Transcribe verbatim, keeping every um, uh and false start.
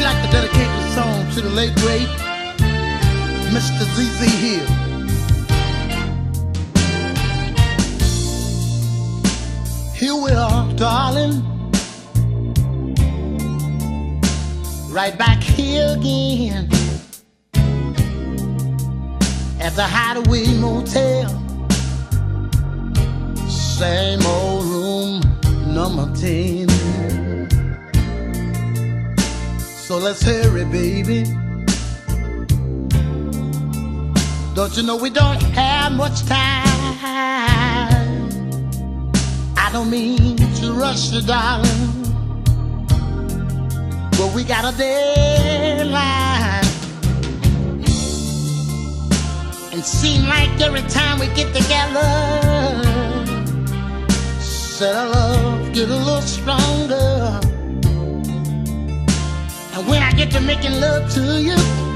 like to dedicate this song to the late great Mister Z Z Hill. Here we are, darling, right back here again at the Hideaway Motel, same old room, number ten. So let's hurry, baby. Don't you know we don't have much time? I don't mean to rush you, darling, but we got a deadline. And seem like every time we get together, said our love get a little stronger. And when I get to making love to you,